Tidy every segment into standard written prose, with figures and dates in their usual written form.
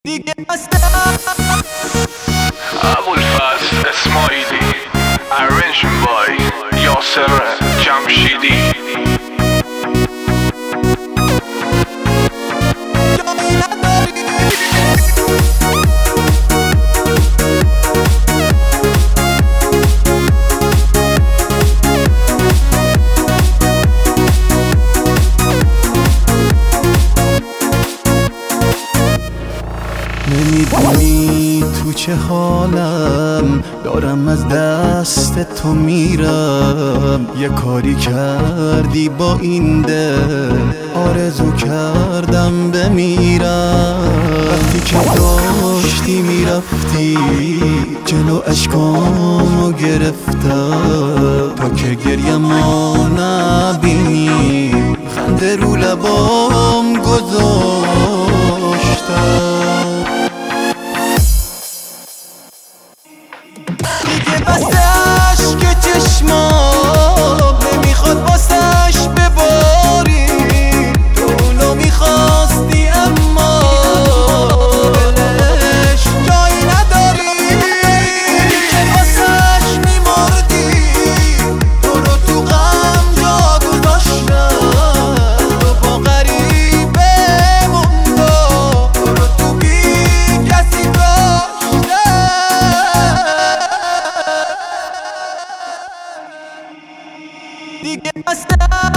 دیگه ابوالفضل اسماعیلی Arranged by یاسر جمشیدی. نمیدونی تو چه حالم دارم، از دست تو میرم. یه کاری کردی با این دل، آرزو کردم بمیرم. وقتی که داشتی میرفتی جلو اشکامو گرفتم، تا که گریه‌مو نبینی خنده رو لبام گذاشتم. دیگه بس عشق چشمام نمیخواد واسش بباری، تو اونو میخواستی اما دلش جایی نداری. که واسش میمردی تو رو تو غم جا گذاشتم، تو با غریبه موندم، تو رو تو بی کسی دیگه بس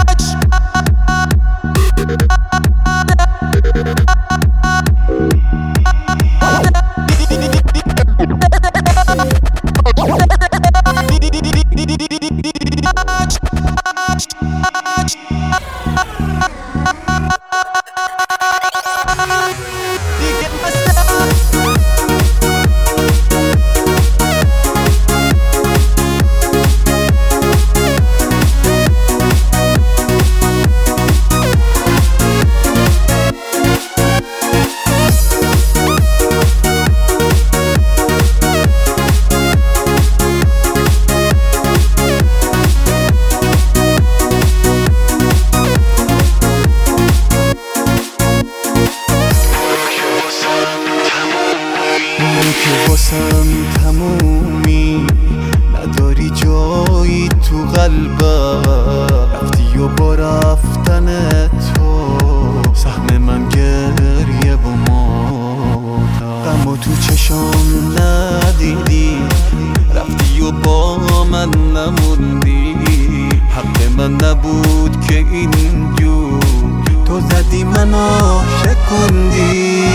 که واسم تمومی، نداری جایی تو قلبم. رفتی و با رفتن تو سهم من گریه و ماتم. غم و تو چشام ندیدی، رفتی و با من نموندی. حق من نبود که اینجور تو زدی منو شکوندی.